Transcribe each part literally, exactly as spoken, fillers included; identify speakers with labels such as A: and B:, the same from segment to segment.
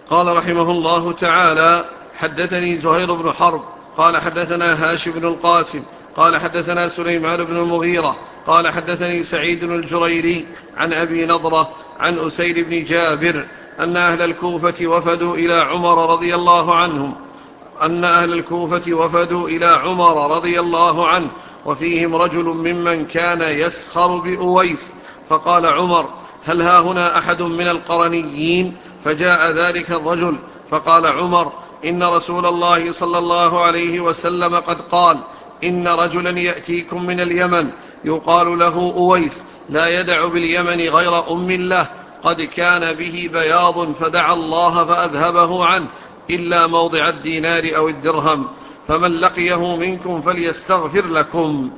A: قال رحمه الله تعالى: حدثني زهير بن حرب قال حدثنا هاشم بن القاسم قال حدثنا سليمان بن المغيرة قال حدثني سعيد الجريري عن أبي نضرة عن أسير بن جابر أن أهل الكوفة وفدوا إلى عمر رضي الله عنهم أن أهل الكوفة وفدوا إلى عمر رضي الله عنه وفيهم رجل ممن كان يسخر بأويس، فقال عمر: هل ها هنا أحد من القرنيين؟ فجاء ذلك الرجل فقال عمر: إن رسول الله صلى الله عليه وسلم قد قال: إن رجلا يأتيكم من اليمن يقال له أويس لا يدع باليمن غير أم له، قد كان به بياض فدعا الله فأذهبه عنه إلا موضع الدينار أو الدرهم، فمن لقيه منكم فليستغفر لكم.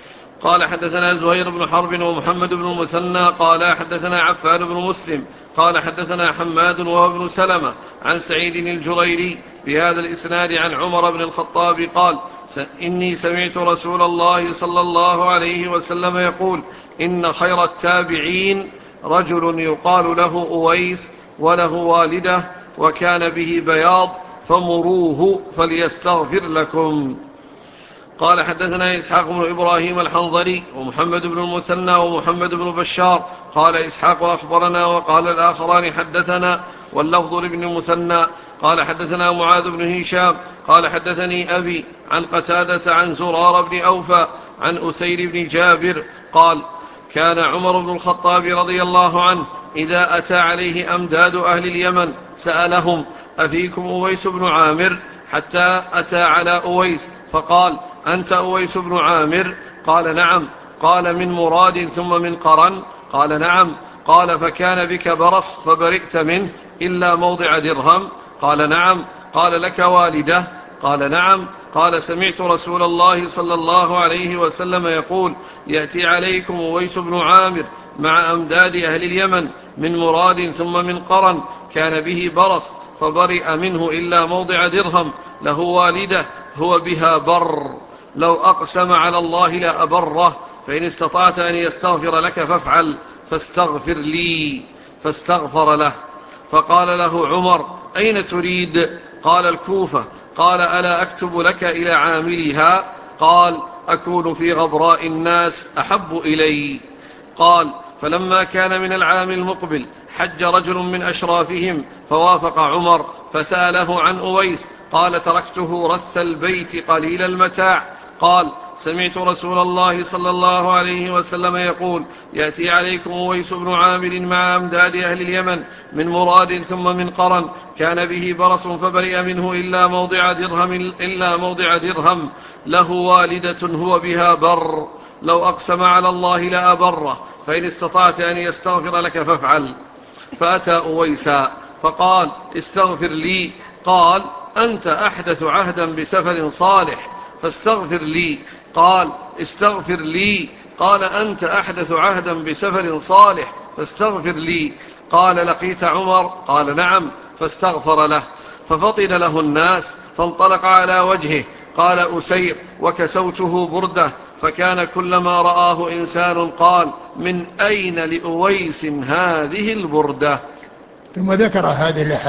A: قال حدثنا زهير بن حرب ومحمد بن المثنى قال حدثنا عفان بن مسلم قال حدثنا حماد وهو ابن سلمة عن سعيد الجريري بهذا الإسناد عن عمر بن الخطاب قال: إني سمعت رسول الله صلى الله عليه وسلم يقول: إن خير التابعين رجل يقال له أويس وله والدة وكان به بياض فمروه فليستغفر لكم. قال حدثنا إسحاق بن إبراهيم الحنظلي ومحمد بن المثنى ومحمد بن بشار قال إسحاق أخبرنا وقال الآخران حدثنا، واللفظ لابن المثنى قال حدثنا معاذ بن هشام قال حدثني أبي عن قتادة عن زرار بن أوفى عن أسير بن جابر قال: كان عمر بن الخطاب رضي الله عنه إذا أتى عليه أمداد أهل اليمن سألهم: أفيكم أويس بن عامر؟ حتى أتى على أويس فقال: أنت أويس بن عامر؟ قال: نعم. قال: من مراد ثم من قرن؟ قال: نعم. قال: فكان بك برص فبرئت منه إلا موضع درهم؟ قال: نعم. قال: لك والدة؟ قال: نعم. قال: سمعت رسول الله صلى الله عليه وسلم يقول: يأتي عليكم أويس بن عامر مع أمداد أهل اليمن من مراد ثم من قرن، كان به برص فبرئ منه إلا موضع درهم، له والدة هو بها بر، لو أقسم على الله لأبره، فإن استطعت أن يستغفر لك فافعل، فاستغفر لي، فاستغفر له. فقال له عمر: أين تريد؟ قال: الكوفة. قال: ألا أكتب لك إلى عاملها؟ قال: أكون في غبراء الناس أحب إلي. قال: فلما كان من العام المقبل حج رجل من أشرافهم فوافق عمر فسأله عن أويس، قال: تركته رث البيت قليل المتاع. قال: سمعت رسول الله صلى الله عليه وسلم يقول: يأتي عليكم أويس بن عامر مع أمداد أهل اليمن من مراد ثم من قرن، كان به برص فبرئ منه إلا موضع درهم, إلا موضع درهم، له والدة هو بها بر، لو أقسم على الله لأبره، فإن استطعت أن يستغفر لك فافعل. فأتى أويسا فقال: استغفر لي. قال: أنت أحدث عهدا بسفر صالح فاستغفر لي. قال: استغفر لي. قال: أنت أحدث عهدا بسفر صالح فاستغفر لي. قال: لقيت عمر؟ قال: نعم. فاستغفر له ففطن له الناس فانطلق على وجهه. قال أسير: وكسوته بردة، فكان كلما رآه إنسان قال: من أين لأويس هذه البردة؟
B: ثم ذكر هذه